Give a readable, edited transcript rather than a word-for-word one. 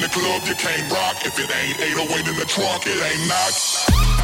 club, you can't rock. If it ain't 808 in the trunk, it ain't knock.